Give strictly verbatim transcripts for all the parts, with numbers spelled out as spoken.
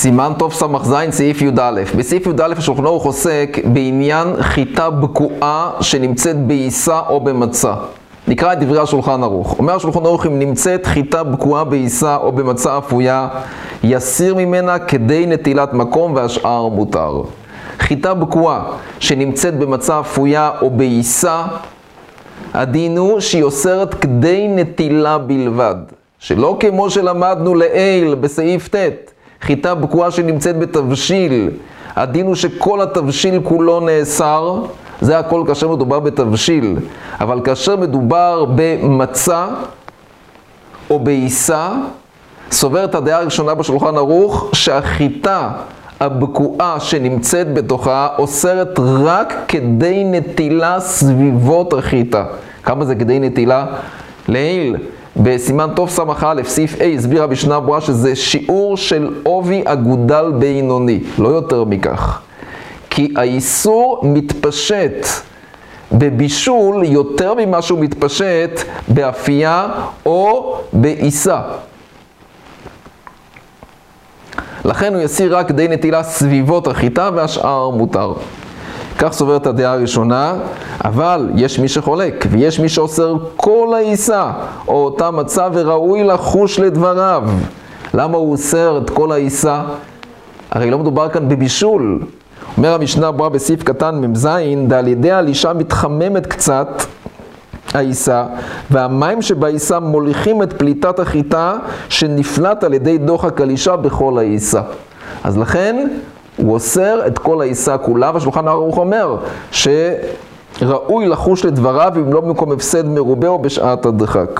סימן טוב סמך זין, סעיף י' א'. בסעיף י' א' השולחן ערוך עוסק בעניין חיטה בקועה שנמצאת בעיסה או במצה. נקרא את דברי השולחן ערוך. אומר השולחן ערוך, אם נמצאת חיטה בקועה בעיסה או במצה אפויה, יסיר ממנה כדי נטילת מקום והשאר מותר. חיטה בקועה שנמצאת במצה אפויה או בעיסה, הדין הוא שהיא אוסרת כדי נטילה בלבד. שלא כמו שלמדנו לעיל בסעיף ט', חיטה בקועה שנמצאת בתבשיל, הדין הוא שכל התבשיל כולו נאסר, זה הכל כאשר מדובר בתבשיל. אבל כאשר מדובר במצה או בעיסה, סוברת הדעה הראשונה בשולחן ערוך שהחיטה הבקועה שנמצאת בתוכה אוסרת רק כדי נטילה סביבות החיטה. כמה זה כדי נטילה? לעיל בסימן טוב סמך א', סעיף A, הסבירה משנה ברורה שזה שיעור של עובי אגודל בינוני, לא יותר מכך. כי האיסור מתפשט בבישול יותר ממה שהוא מתפשט באפייה או בעיסה. לכן הוא יסיר רק כדי נטילה סביבות החיטה והשאר מותר. כך סוברת הדעה הראשונה, אבל יש מי שחולק ויש מי שאוסר כל העיסה או אותה מצה וראוי לחוש לדבריו. למה הוא אוסר את כל העיסה? הרי לא מדובר כאן בבישול. אומר המשנה ברורה בסעיף קטן ממזין, ועל ידי הלישה מתחממת קצת העיסה, והמים שבעיסה מוליכים את פליטת החיטה שנפלט על ידי דוחק הלישה בכל העיסה. אז לכן הוא אוסר את כל העיסה כולה, והשולחן ערוך אומר שראוי לחוש לדבריו אם לא במקום הפסד מרובה או בשעת הדחק.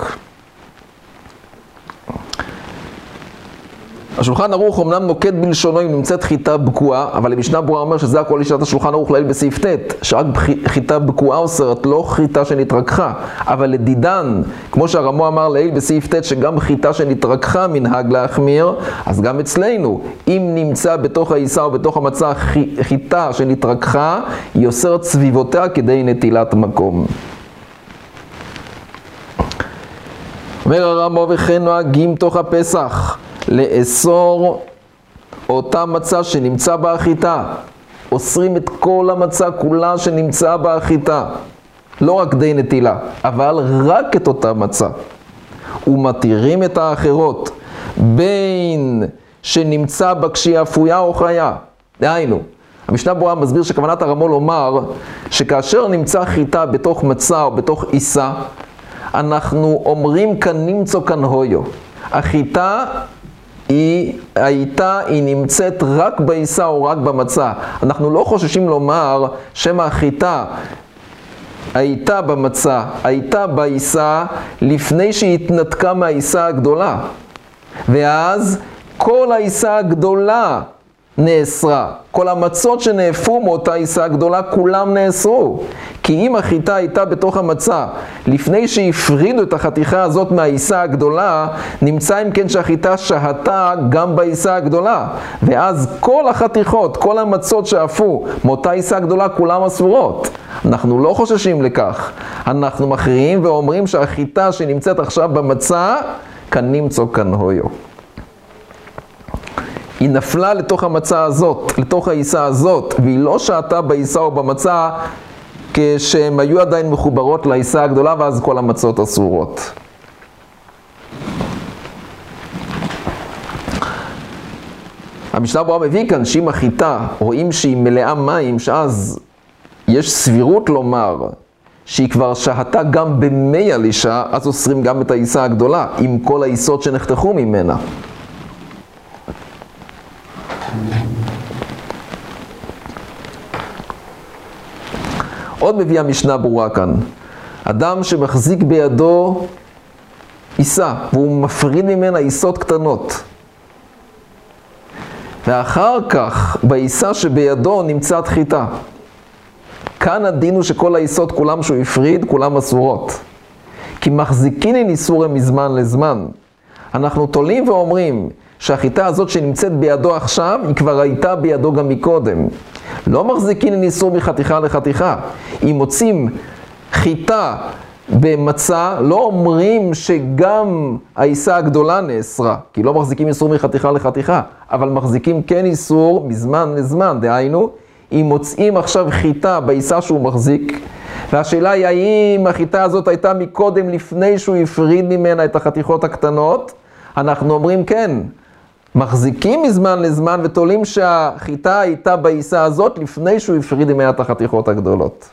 השולחן ערוך אמנם נוקט בלשונו אם נמצאת חיטה בקועה, אבל המשנה ברורה אומר שזה הכל לשעת השולחן ערוך לעיל בסעיף ט', שרק חיטה בקועה אוסרת, לא חיטה שנתרככה. אבל לדידן, כמו שהרמו אמר לעיל בסעיף ט', שגם חיטה שנתרככה מנהג להחמיר, אז גם אצלנו, אם נמצא בתוך העיסה או בתוך המצה חיטה שנתרככה, היא אוסרת סביבותיה כדי נטילת מקום. אומר הרמו, וכן נוהגים תוך הפסח לאסור אותה מצה שנמצא באחיתה. אוסרים את כל המצה כולה שנמצא באחיתה, לא רק די נטילה, אבל רק את אותה מצה. ומתירים את האחרות, בין שנמצא בה כשהיא אפויה או חיה. דהיינו, המשנה ברורה מסביר שכוונת הרמו לומר שכאשר נמצא חיטה בתוך מצה או בתוך עיסה, אנחנו אומרים כאן נמצא כאן הויו. החיטה היא הייתה, היא נמצאת רק בעיסה או רק במצה. אנחנו לא חוששים לומר שמה החיטה הייתה במצה, הייתה בעיסה לפני שהיא התנתקה מהעיסה הגדולה. ואז כל העיסה הגדולה נאסרה. כל המצות שנאפו מאותה עיסה הגדולה כולם נאסרו. כי אם החיטה הייתה בתוך המצה לפני שהפרידו את החתיכה הזאת מהעיסה הגדולה, נמצא אם כן שהחיטה שהתה גם בעיסה הגדולה. ואז כל החתיכות, כל המצות שאפו מאותה עיסה הגדולה כולם אסורות. אנחנו לא חוששים לכך. אנחנו מכריעים ואומרים שהחיטה שנמצאת עכשיו במצה, כאן נמצא כאן הויו. היא נפלה לתוך המצה הזאת, לתוך העיסה הזאת, והיא לא שעתה בעיסה או במצה כשהם היו עדיין מחוברות לעיסה הגדולה, ואז כל המצות אסורות. המשנה ברורה מביא כאן שאם החיטה רואים שהיא מלאה מים, שאז יש סבירות לומר שהיא כבר שהתה גם במי הלישה, אז אוסרים גם את העיסה הגדולה, עם כל העיסות שנחתכו ממנה. עוד מביא המשנה ברורה כאן, אדם שמחזיק בידו עיסה והוא מפריד ממנה עיסות קטנות, ואחר כך בעיסה שבידו נמצאת חיטה, כאן הדין הוא שכל העיסות כולם שהוא הפריד כולם אסורות, כי מחזיקינן איסורי מזמן לזמן. אנחנו תולים ואומרים שהחיטה הזאת שנמצאת בידו עכשיו, היא כבר הייתה בידו גם מקודם. לא מחזיקין איסור מחתיכה לחתיכה. אם מוצאים חיטה במצה לא אומרים שגם העיסה הגדולה נאסרה, כי לא מחזיקים איסור מחתיכה לחתיכה, אבל מחזיקים כן איסור מזמן לזמן, דהיינו, אם מוצאים עכשיו חיטה בעיסה שהוא מחזיק, והשאלה היא האם החיטה הזאת הייתה מקודם לפני שהוא הפריד ממנה את החתיכות הקטנות, אנחנו אומרים כן, מחזיקים מזמן לזמן ותולים שהחיטה הייתה בעיסה הזאת לפני שהוא הפריד ממנה את החתיכות הגדולות.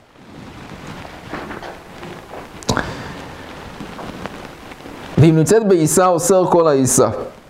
ואם נמצאת בעיסה, אוסר כל העיסה.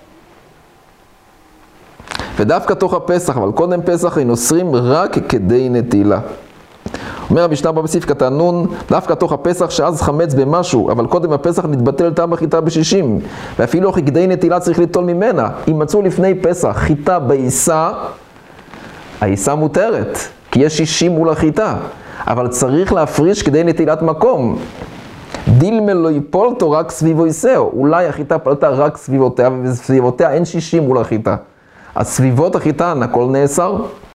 ודווקא תוך הפסח, אבל קודם פסח, הם אוסרים רק כדי נטילה. אומר המשנה בסעיף קטן נון, דווקא תוך הפסח שאז חמץ במשהו, אבל קודם הפסח נתבטל טעם החיטה בשישים, ואפילו כדי נטילה צריך ליטול ממנה. אם מצאו לפני פסח חיטה בעיסה, העיסה מותרת, כי יש שישים מול החיטה, אבל צריך להפריש כדי נטילת מקום. דילמה לא יפולתו רק סביבו ייסאו, אולי החיטה פלטה רק סביבותיה, וסביבותיה אין שישים מול החיטה. אז סביבות החיטה הכל נאסר.